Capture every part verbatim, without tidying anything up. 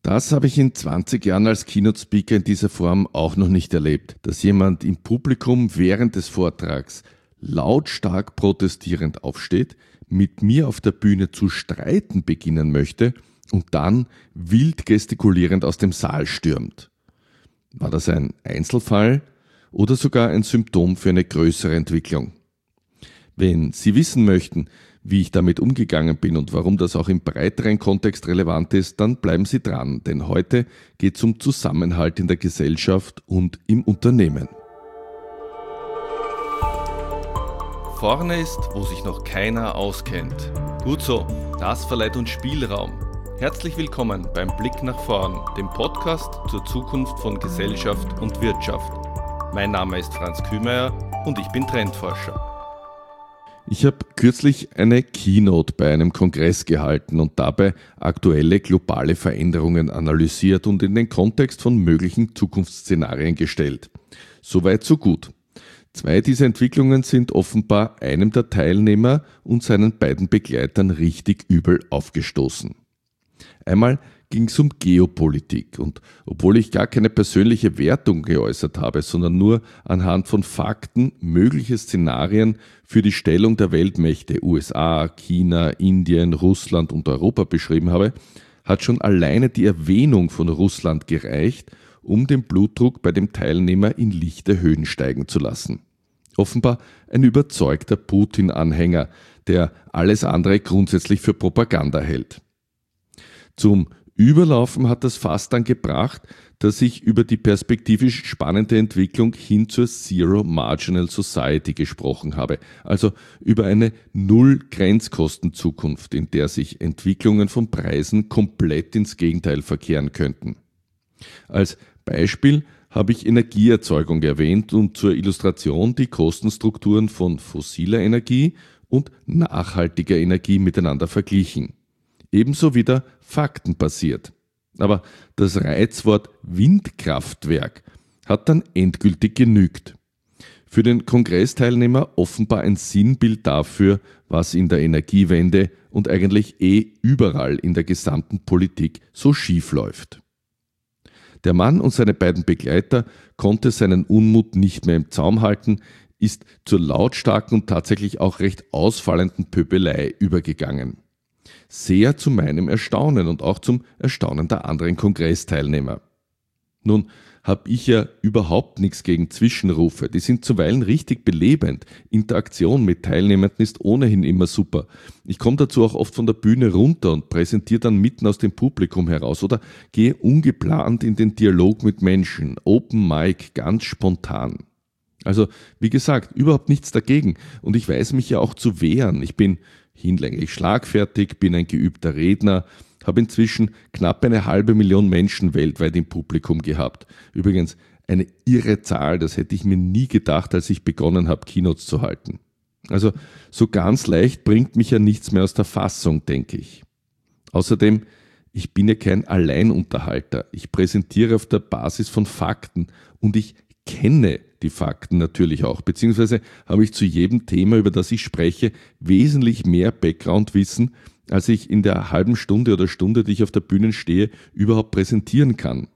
Das habe ich in zwanzig Jahren als Keynote-Speaker in dieser Form auch noch nicht erlebt, dass jemand im Publikum während des Vortrags lautstark protestierend aufsteht, mit mir auf der Bühne zu streiten beginnen möchte und dann wild gestikulierend aus dem Saal stürmt. War das ein Einzelfall oder sogar ein Symptom für eine größere Entwicklung? Wenn Sie wissen möchten, wie ich damit umgegangen bin und warum das auch im breiteren Kontext relevant ist, dann bleiben Sie dran, denn heute geht es um Zusammenhalt in der Gesellschaft und im Unternehmen. Vorne ist, wo sich noch keiner auskennt. Gut so, das verleiht uns Spielraum. Herzlich willkommen beim Blick nach vorn, dem Podcast zur Zukunft von Gesellschaft und Wirtschaft. Mein Name ist Franz Kühmeier und ich bin Trendforscher. Ich habe kürzlich eine Keynote bei einem Kongress gehalten und dabei aktuelle globale Veränderungen analysiert und in den Kontext von möglichen Zukunftsszenarien gestellt. Soweit so gut. Zwei dieser Entwicklungen sind offenbar einem der Teilnehmer und seinen beiden Begleitern richtig übel aufgestoßen. Einmal ging es um Geopolitik und obwohl ich gar keine persönliche Wertung geäußert habe, sondern nur anhand von Fakten mögliche Szenarien für die Stellung der Weltmächte U S A, China, Indien, Russland und Europa beschrieben habe, hat schon alleine die Erwähnung von Russland gereicht, um den Blutdruck bei dem Teilnehmer in lichte Höhen steigen zu lassen. Offenbar ein überzeugter Putin-Anhänger, der alles andere grundsätzlich für Propaganda hält. Zum Überlaufen hat das Fass dann gebracht, dass ich über die perspektivisch spannende Entwicklung hin zur Zero Marginal Society gesprochen habe, also über eine Null-Grenzkosten-Zukunft, in der sich Entwicklungen von Preisen komplett ins Gegenteil verkehren könnten. Als Beispiel habe ich Energieerzeugung erwähnt und zur Illustration die Kostenstrukturen von fossiler Energie und nachhaltiger Energie miteinander verglichen. Ebenso wieder faktenbasiert. Aber das Reizwort Windkraftwerk hat dann endgültig genügt. Für den Kongressteilnehmer offenbar ein Sinnbild dafür, was in der Energiewende und eigentlich eh überall in der gesamten Politik so schief läuft. Der Mann und seine beiden Begleiter konnte seinen Unmut nicht mehr im Zaum halten, ist zur lautstarken und tatsächlich auch recht ausfallenden Pöbelei übergegangen. Sehr zu meinem Erstaunen und auch zum Erstaunen der anderen Kongressteilnehmer. Nun habe ich ja überhaupt nichts gegen Zwischenrufe, die sind zuweilen richtig belebend. Interaktion mit Teilnehmenden ist ohnehin immer super. Ich komme dazu auch oft von der Bühne runter und präsentiere dann mitten aus dem Publikum heraus oder gehe ungeplant in den Dialog mit Menschen, Open Mic, ganz spontan. Also wie gesagt, überhaupt nichts dagegen und ich weiß mich ja auch zu wehren. Ich bin hinlänglich schlagfertig, bin ein geübter Redner, habe inzwischen knapp eine halbe Million Menschen weltweit im Publikum gehabt. Übrigens eine irre Zahl, das hätte ich mir nie gedacht, als ich begonnen habe, Keynotes zu halten. Also so ganz leicht bringt mich ja nichts mehr aus der Fassung, denke ich. Außerdem, ich bin ja kein Alleinunterhalter. Ich präsentiere auf der Basis von Fakten und ich kenne die Fakten natürlich auch, beziehungsweise habe ich zu jedem Thema, über das ich spreche, wesentlich mehr Background-Wissen, als ich in der halben Stunde oder Stunde, die ich auf der Bühne stehe, überhaupt präsentieren kann.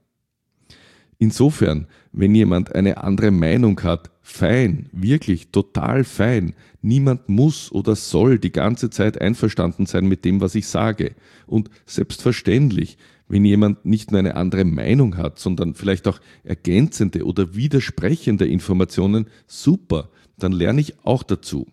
Insofern, wenn jemand eine andere Meinung hat, fein, wirklich total fein. Niemand muss oder soll die ganze Zeit einverstanden sein mit dem, was ich sage. Und selbstverständlich, wenn jemand nicht nur eine andere Meinung hat, sondern vielleicht auch ergänzende oder widersprechende Informationen, super, dann lerne ich auch dazu.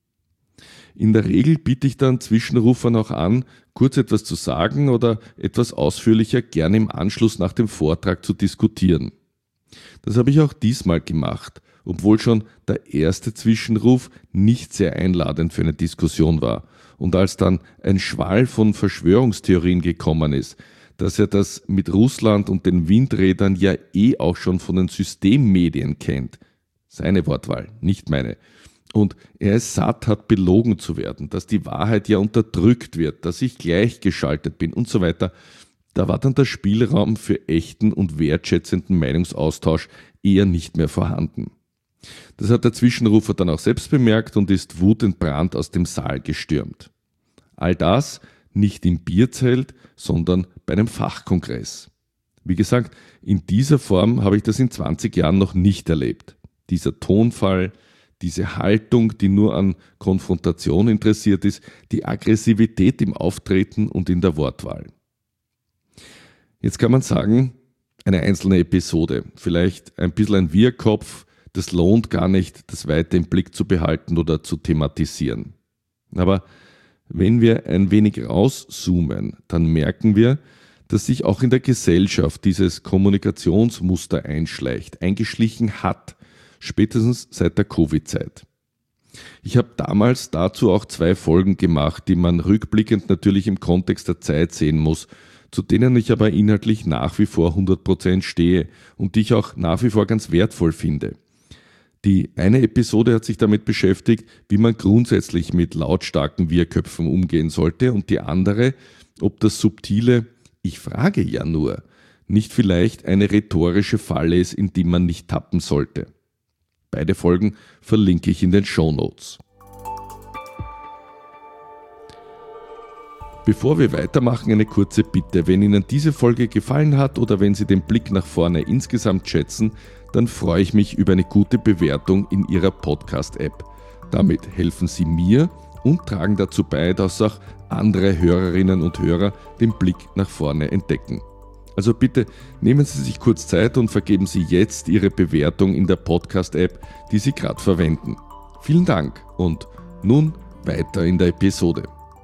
In der Regel biete ich dann Zwischenrufern auch an, kurz etwas zu sagen oder etwas ausführlicher gerne im Anschluss nach dem Vortrag zu diskutieren. Das habe ich auch diesmal gemacht, obwohl schon der erste Zwischenruf nicht sehr einladend für eine Diskussion war. Und als dann ein Schwall von Verschwörungstheorien gekommen ist, dass er das mit Russland und den Windrädern ja eh auch schon von den Systemmedien kennt. Seine Wortwahl, nicht meine. Und er es satt hat, belogen zu werden, dass die Wahrheit ja unterdrückt wird, dass ich gleichgeschaltet bin und so weiter. Da war dann der Spielraum für echten und wertschätzenden Meinungsaustausch eher nicht mehr vorhanden. Das hat der Zwischenrufer dann auch selbst bemerkt und ist wutentbrannt aus dem Saal gestürmt. All das nicht im Bierzelt, sondern bei einem Fachkongress. Wie gesagt, in dieser Form habe ich das in zwanzig Jahren noch nicht erlebt. Dieser Tonfall, diese Haltung, die nur an Konfrontation interessiert ist, die Aggressivität im Auftreten und in der Wortwahl. Jetzt kann man sagen, eine einzelne Episode, vielleicht ein bisschen ein Wirrkopf, das lohnt gar nicht, das weiter im Blick zu behalten oder zu thematisieren. Aber wenn wir ein wenig rauszoomen, dann merken wir, dass sich auch in der Gesellschaft dieses Kommunikationsmuster einschleicht, eingeschlichen hat, spätestens seit der Covid-Zeit. Ich habe damals dazu auch zwei Folgen gemacht, die man rückblickend natürlich im Kontext der Zeit sehen muss, zu denen ich aber inhaltlich nach wie vor hundert Prozent stehe und die ich auch nach wie vor ganz wertvoll finde. Die eine Episode hat sich damit beschäftigt, wie man grundsätzlich mit lautstarken Wirrköpfen umgehen sollte, und die andere, ob das subtile „Ich frage ja nur" nicht vielleicht eine rhetorische Falle ist, in die man nicht tappen sollte. Beide Folgen verlinke ich in den Shownotes. Bevor wir weitermachen, eine kurze Bitte. Wenn Ihnen diese Folge gefallen hat oder wenn Sie den Blick nach vorne insgesamt schätzen, dann freue ich mich über eine gute Bewertung in Ihrer Podcast-App. Damit helfen Sie mir und tragen dazu bei, dass auch andere Hörerinnen und Hörer den Blick nach vorne entdecken. Also bitte nehmen Sie sich kurz Zeit und vergeben Sie jetzt Ihre Bewertung in der Podcast-App, die Sie gerade verwenden. Vielen Dank und nun weiter in der Episode.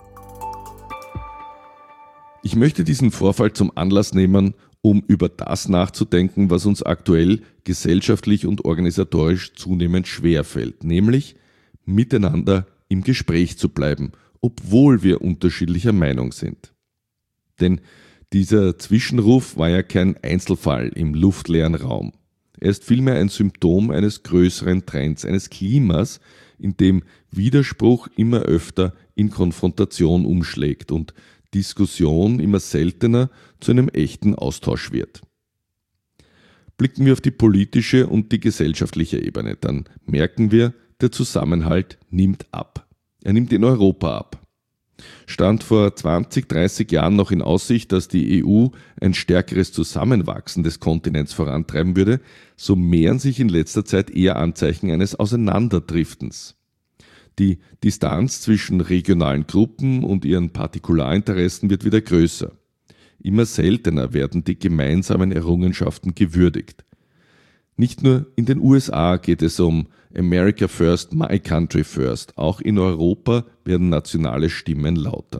Ich möchte diesen Vorfall zum Anlass nehmen, um über das nachzudenken, was uns aktuell gesellschaftlich und organisatorisch zunehmend schwerfällt, nämlich miteinander im Gespräch zu bleiben, obwohl wir unterschiedlicher Meinung sind. Denn dieser Zwischenruf war ja kein Einzelfall im luftleeren Raum. Er ist vielmehr ein Symptom eines größeren Trends, eines Klimas, in dem Widerspruch immer öfter in Konfrontation umschlägt und Diskussion immer seltener zu einem echten Austausch wird. Blicken wir auf die politische und die gesellschaftliche Ebene, dann merken wir, der Zusammenhalt nimmt ab. Er nimmt in Europa ab. Stand vor zwanzig, dreißig Jahren noch in Aussicht, dass die E U ein stärkeres Zusammenwachsen des Kontinents vorantreiben würde, so mehren sich in letzter Zeit eher Anzeichen eines Auseinanderdriftens. Die Distanz zwischen regionalen Gruppen und ihren Partikularinteressen wird wieder größer. Immer seltener werden die gemeinsamen Errungenschaften gewürdigt. Nicht nur in den U S A geht es um America First, My Country First. Auch in Europa werden nationale Stimmen lauter.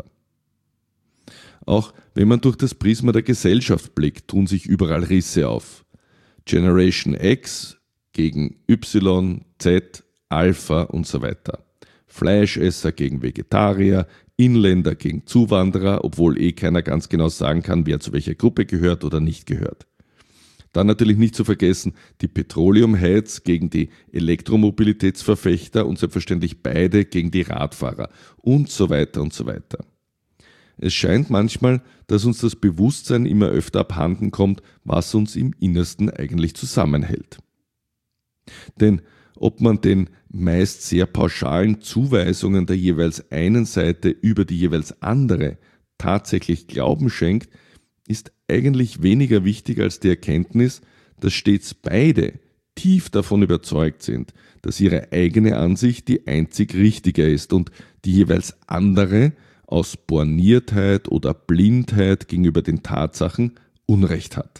Auch wenn man durch das Prisma der Gesellschaft blickt, tun sich überall Risse auf. Generation X gegen Y, Z, Alpha und so weiter. Fleischesser gegen Vegetarier, Inländer gegen Zuwanderer, obwohl eh keiner ganz genau sagen kann, wer zu welcher Gruppe gehört oder nicht gehört. Dann natürlich nicht zu vergessen die Petroleum-Heads gegen die Elektromobilitätsverfechter und selbstverständlich beide gegen die Radfahrer und so weiter und so weiter. Es scheint manchmal, dass uns das Bewusstsein immer öfter abhanden kommt, was uns im Innersten eigentlich zusammenhält. Denn ob man den meist sehr pauschalen Zuweisungen der jeweils einen Seite über die jeweils andere tatsächlich Glauben schenkt, ist eigentlich weniger wichtig als die Erkenntnis, dass stets beide tief davon überzeugt sind, dass ihre eigene Ansicht die einzig richtige ist und die jeweils andere aus Borniertheit oder Blindheit gegenüber den Tatsachen Unrecht hat.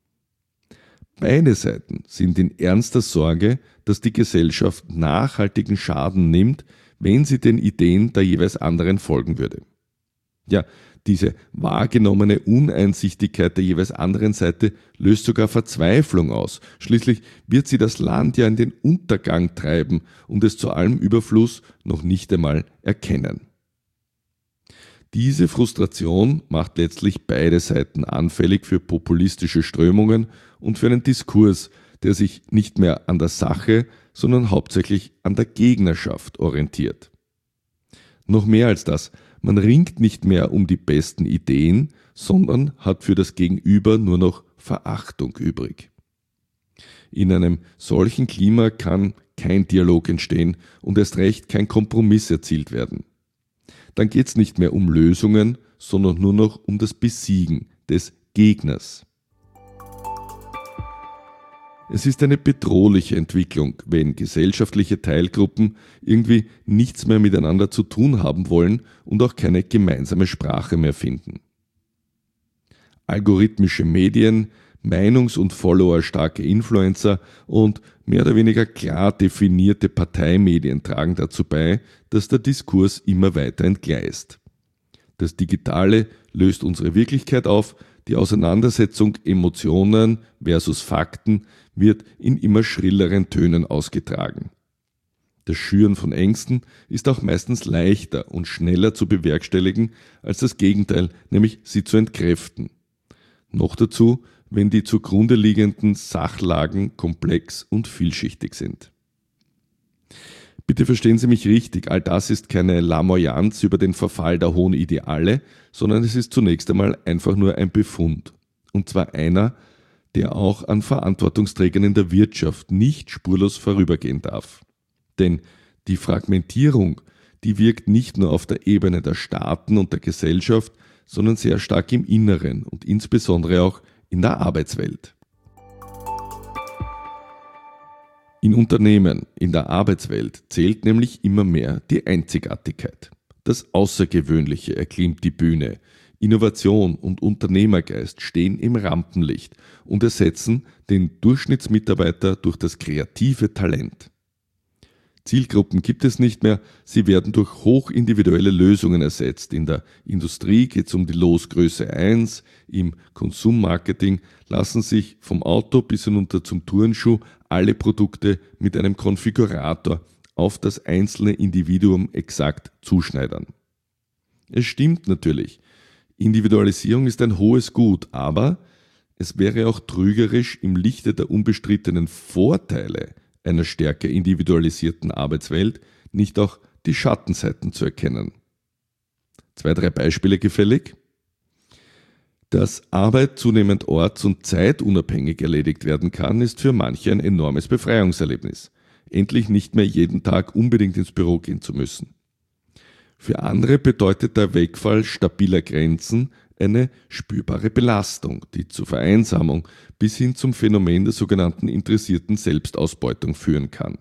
Beide Seiten sind in ernster Sorge, dass die Gesellschaft nachhaltigen Schaden nimmt, wenn sie den Ideen der jeweils anderen folgen würde. Ja, diese wahrgenommene Uneinsichtigkeit der jeweils anderen Seite löst sogar Verzweiflung aus. Schließlich wird sie das Land ja in den Untergang treiben und es zu allem Überfluss noch nicht einmal erkennen. Diese Frustration macht letztlich beide Seiten anfällig für populistische Strömungen und für einen Diskurs, der sich nicht mehr an der Sache, sondern hauptsächlich an der Gegnerschaft orientiert. Noch mehr als das, man ringt nicht mehr um die besten Ideen, sondern hat für das Gegenüber nur noch Verachtung übrig. In einem solchen Klima kann kein Dialog entstehen und erst recht kein Kompromiss erzielt werden. Dann geht es nicht mehr um Lösungen, sondern nur noch um das Besiegen des Gegners. Es ist eine bedrohliche Entwicklung, wenn gesellschaftliche Teilgruppen irgendwie nichts mehr miteinander zu tun haben wollen und auch keine gemeinsame Sprache mehr finden. Algorithmische Medien, meinungs- und followerstarke Influencer und mehr oder weniger klar definierte Parteimedien tragen dazu bei, dass der Diskurs immer weiter entgleist. Das Digitale löst unsere Wirklichkeit auf, die Auseinandersetzung Emotionen versus Fakten wird in immer schrilleren Tönen ausgetragen. Das Schüren von Ängsten ist auch meistens leichter und schneller zu bewerkstelligen als das Gegenteil, nämlich sie zu entkräften. Noch dazu, wenn die zugrunde liegenden Sachlagen komplex und vielschichtig sind. Bitte verstehen Sie mich richtig, all das ist keine Lamoyanz über den Verfall der hohen Ideale, sondern es ist zunächst einmal einfach nur ein Befund. Und zwar einer, der auch an Verantwortungsträgern in der Wirtschaft nicht spurlos vorübergehen darf. Denn die Fragmentierung, die wirkt nicht nur auf der Ebene der Staaten und der Gesellschaft, sondern sehr stark im Inneren und insbesondere auch in der Arbeitswelt. In Unternehmen, in der Arbeitswelt zählt nämlich immer mehr die Einzigartigkeit. Das Außergewöhnliche erklimmt die Bühne. Innovation und Unternehmergeist stehen im Rampenlicht und ersetzen den Durchschnittsmitarbeiter durch das kreative Talent. Zielgruppen gibt es nicht mehr, sie werden durch hochindividuelle Lösungen ersetzt. In der Industrie geht es um die Losgröße eins, im Konsummarketing lassen sich vom Auto bis hinunter zum Turnschuh alle Produkte mit einem Konfigurator auf das einzelne Individuum exakt zuschneidern. Es stimmt natürlich, Individualisierung ist ein hohes Gut, aber es wäre auch trügerisch, im Lichte der unbestrittenen Vorteile einer stärker individualisierten Arbeitswelt nicht auch die Schattenseiten zu erkennen. Zwei, drei Beispiele gefällig. Dass Arbeit zunehmend orts- und zeitunabhängig erledigt werden kann, ist für manche ein enormes Befreiungserlebnis. Endlich nicht mehr jeden Tag unbedingt ins Büro gehen zu müssen. Für andere bedeutet der Wegfall stabiler Grenzen eine spürbare Belastung, die zur Vereinsamung bis hin zum Phänomen der sogenannten interessierten Selbstausbeutung führen kann.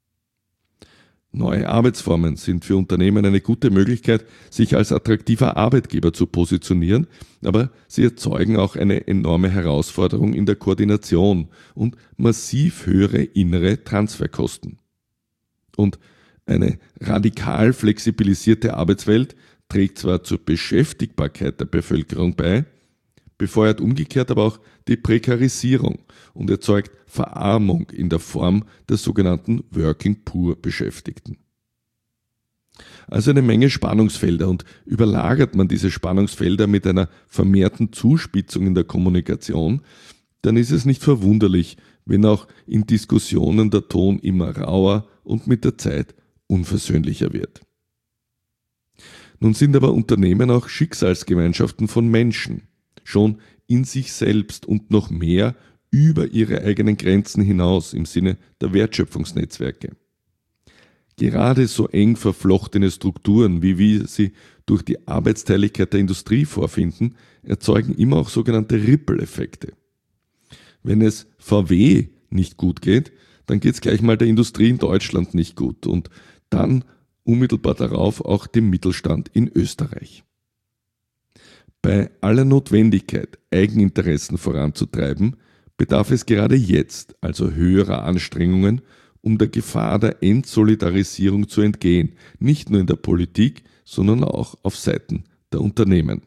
Neue Arbeitsformen sind für Unternehmen eine gute Möglichkeit, sich als attraktiver Arbeitgeber zu positionieren, aber sie erzeugen auch eine enorme Herausforderung in der Koordination und massiv höhere innere Transferkosten. Und eine radikal flexibilisierte Arbeitswelt trägt zwar zur Beschäftigbarkeit der Bevölkerung bei, befeuert umgekehrt aber auch die Prekarisierung und erzeugt Verarmung in der Form der sogenannten Working-Poor-Beschäftigten. Also eine Menge Spannungsfelder, und überlagert man diese Spannungsfelder mit einer vermehrten Zuspitzung in der Kommunikation, dann ist es nicht verwunderlich, wenn auch in Diskussionen der Ton immer rauer und mit der Zeit unversöhnlicher wird. Nun sind aber Unternehmen auch Schicksalsgemeinschaften von Menschen, schon in sich selbst und noch mehr über ihre eigenen Grenzen hinaus im Sinne der Wertschöpfungsnetzwerke. Gerade so eng verflochtene Strukturen, wie wir sie durch die Arbeitsteiligkeit der Industrie vorfinden, erzeugen immer auch sogenannte Ripple-Effekte. Wenn es V W nicht gut geht, dann geht es gleich mal der Industrie in Deutschland nicht gut und dann unmittelbar darauf auch dem Mittelstand in Österreich. Bei aller Notwendigkeit, Eigeninteressen voranzutreiben, bedarf es gerade jetzt also höherer Anstrengungen, um der Gefahr der Entsolidarisierung zu entgehen, nicht nur in der Politik, sondern auch auf Seiten der Unternehmen.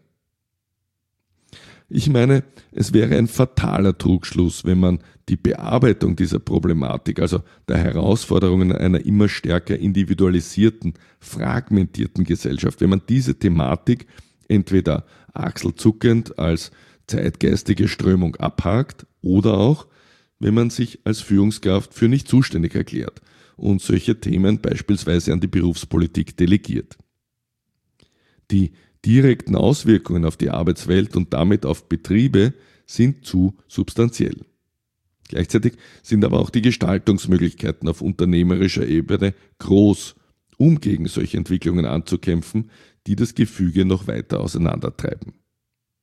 Ich meine, es wäre ein fataler Trugschluss, wenn man die Bearbeitung dieser Problematik, also der Herausforderungen einer immer stärker individualisierten, fragmentierten Gesellschaft, wenn man diese Thematik entweder achselzuckend als zeitgeistige Strömung abhakt oder auch, wenn man sich als Führungskraft für nicht zuständig erklärt und solche Themen beispielsweise an die Berufspolitik delegiert. Die direkten Auswirkungen auf die Arbeitswelt und damit auf Betriebe sind zu substanziell. Gleichzeitig sind aber auch die Gestaltungsmöglichkeiten auf unternehmerischer Ebene groß, um gegen solche Entwicklungen anzukämpfen, die das Gefüge noch weiter auseinandertreiben.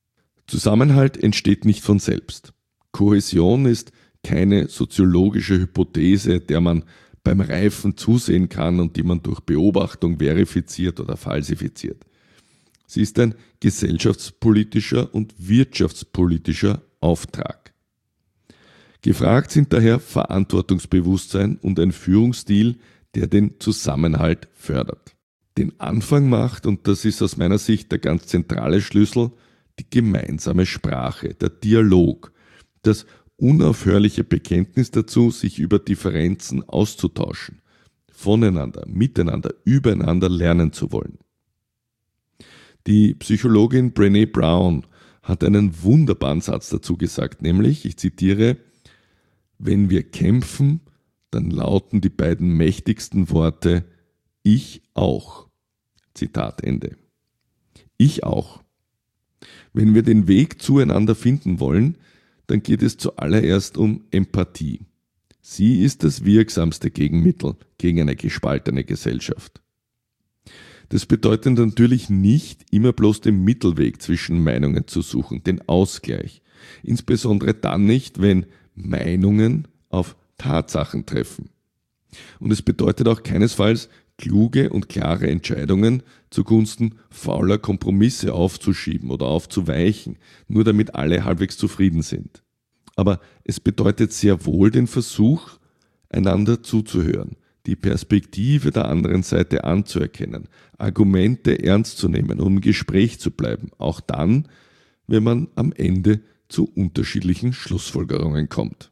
Zusammenhalt entsteht nicht von selbst. Kohäsion ist keine soziologische Hypothese, der man beim Reifen zusehen kann und die man durch Beobachtung verifiziert oder falsifiziert. Sie ist ein gesellschaftspolitischer und wirtschaftspolitischer Auftrag. Gefragt sind daher Verantwortungsbewusstsein und ein Führungsstil, der den Zusammenhalt fördert. Den Anfang macht, und das ist aus meiner Sicht der ganz zentrale Schlüssel, die gemeinsame Sprache, der Dialog, das unaufhörliche Bekenntnis dazu, sich über Differenzen auszutauschen, voneinander, miteinander, übereinander lernen zu wollen. Die Psychologin Brené Brown hat einen wunderbaren Satz dazu gesagt, nämlich, ich zitiere, wenn wir kämpfen, dann lauten die beiden mächtigsten Worte, ich auch. Zitat Ende. Ich auch. Wenn wir den Weg zueinander finden wollen, dann geht es zuallererst um Empathie. Sie ist das wirksamste Gegenmittel gegen eine gespaltene Gesellschaft. Das bedeutet natürlich nicht, immer bloß den Mittelweg zwischen Meinungen zu suchen, den Ausgleich. Insbesondere dann nicht, wenn Meinungen auf Tatsachen treffen. Und es bedeutet auch keinesfalls, kluge und klare Entscheidungen zugunsten fauler Kompromisse aufzuschieben oder aufzuweichen, nur damit alle halbwegs zufrieden sind. Aber es bedeutet sehr wohl den Versuch, einander zuzuhören, die Perspektive der anderen Seite anzuerkennen, Argumente ernst zu nehmen und im Gespräch zu bleiben, auch dann, wenn man am Ende zu unterschiedlichen Schlussfolgerungen kommt.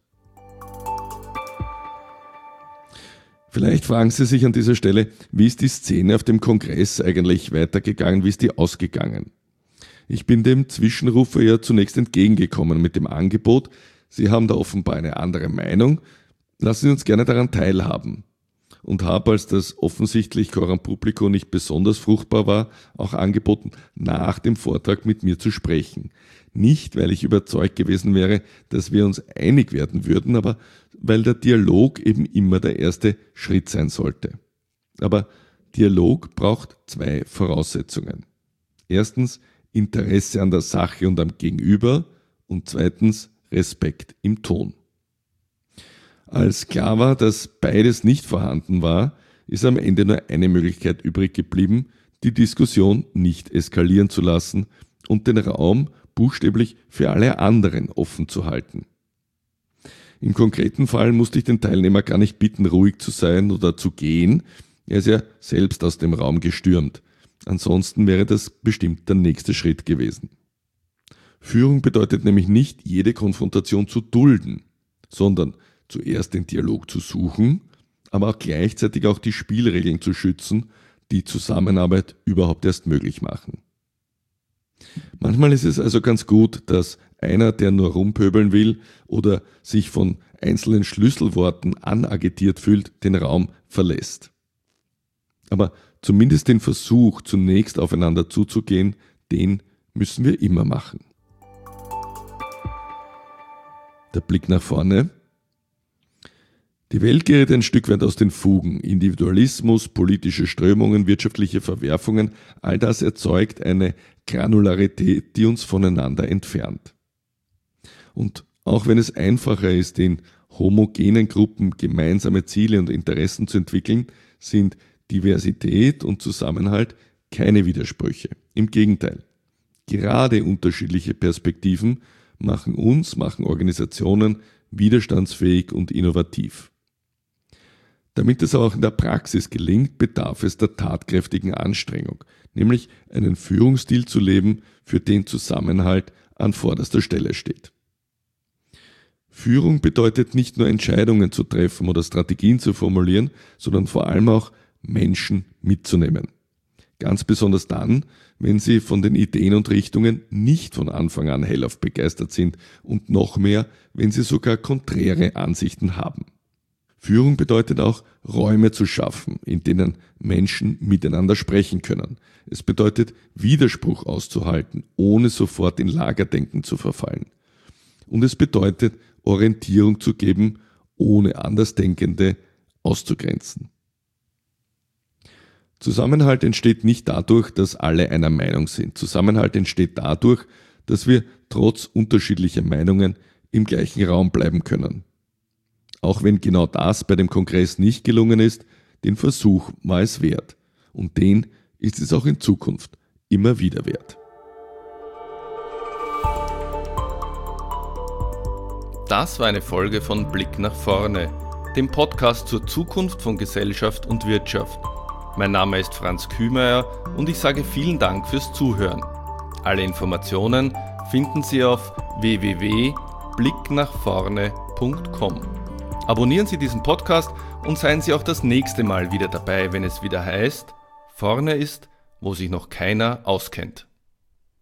Vielleicht fragen Sie sich an dieser Stelle, wie ist die Szene auf dem Kongress eigentlich weitergegangen, wie ist die ausgegangen? Ich bin dem Zwischenrufer ja zunächst entgegengekommen mit dem Angebot, Sie haben da offenbar eine andere Meinung, lassen Sie uns gerne daran teilhaben. Und habe, als das offensichtlich Coram Publico nicht besonders fruchtbar war, auch angeboten, nach dem Vortrag mit mir zu sprechen. Nicht, weil ich überzeugt gewesen wäre, dass wir uns einig werden würden, aber weil der Dialog eben immer der erste Schritt sein sollte. Aber Dialog braucht zwei Voraussetzungen. Erstens Interesse an der Sache und am Gegenüber und zweitens Respekt im Ton. Als klar war, dass beides nicht vorhanden war, ist am Ende nur eine Möglichkeit übrig geblieben, die Diskussion nicht eskalieren zu lassen und den Raum buchstäblich für alle anderen offen zu halten. Im konkreten Fall musste ich den Teilnehmer gar nicht bitten, ruhig zu sein oder zu gehen. Er ist ja selbst aus dem Raum gestürmt. Ansonsten wäre das bestimmt der nächste Schritt gewesen. Führung bedeutet nämlich nicht, jede Konfrontation zu dulden, sondern zuerst den Dialog zu suchen, aber auch gleichzeitig auch die Spielregeln zu schützen, die Zusammenarbeit überhaupt erst möglich machen. Manchmal ist es also ganz gut, dass einer, der nur rumpöbeln will oder sich von einzelnen Schlüsselworten anagitiert fühlt, den Raum verlässt. Aber zumindest den Versuch, zunächst aufeinander zuzugehen, den müssen wir immer machen. Der Blick nach vorne. Die Welt gerät ein Stück weit aus den Fugen. Individualismus, politische Strömungen, wirtschaftliche Verwerfungen, all das erzeugt eine Granularität, die uns voneinander entfernt. Und auch wenn es einfacher ist, in homogenen Gruppen gemeinsame Ziele und Interessen zu entwickeln, sind Diversität und Zusammenhalt keine Widersprüche. Im Gegenteil. Gerade unterschiedliche Perspektiven machen uns, machen Organisationen widerstandsfähig und innovativ. Damit es auch in der Praxis gelingt, bedarf es der tatkräftigen Anstrengung, nämlich einen Führungsstil zu leben, für den Zusammenhalt an vorderster Stelle steht. Führung bedeutet nicht nur Entscheidungen zu treffen oder Strategien zu formulieren, sondern vor allem auch Menschen mitzunehmen. Ganz besonders dann, wenn sie von den Ideen und Richtungen nicht von Anfang an hellauf begeistert sind und noch mehr, wenn sie sogar konträre Ansichten haben. Führung bedeutet auch, Räume zu schaffen, in denen Menschen miteinander sprechen können. Es bedeutet, Widerspruch auszuhalten, ohne sofort in Lagerdenken zu verfallen. Und es bedeutet, Orientierung zu geben, ohne Andersdenkende auszugrenzen. Zusammenhalt entsteht nicht dadurch, dass alle einer Meinung sind. Zusammenhalt entsteht dadurch, dass wir trotz unterschiedlicher Meinungen im gleichen Raum bleiben können. Auch wenn genau das bei dem Kongress nicht gelungen ist, den Versuch war es wert. Und den ist es auch in Zukunft immer wieder wert. Das war eine Folge von Blick nach vorne, dem Podcast zur Zukunft von Gesellschaft und Wirtschaft. Mein Name ist Franz Kühmeier und ich sage vielen Dank fürs Zuhören. Alle Informationen finden Sie auf w w w punkt blick nach vorne punkt com. Abonnieren Sie diesen Podcast und seien Sie auch das nächste Mal wieder dabei, wenn es wieder heißt, vorne ist, wo sich noch keiner auskennt.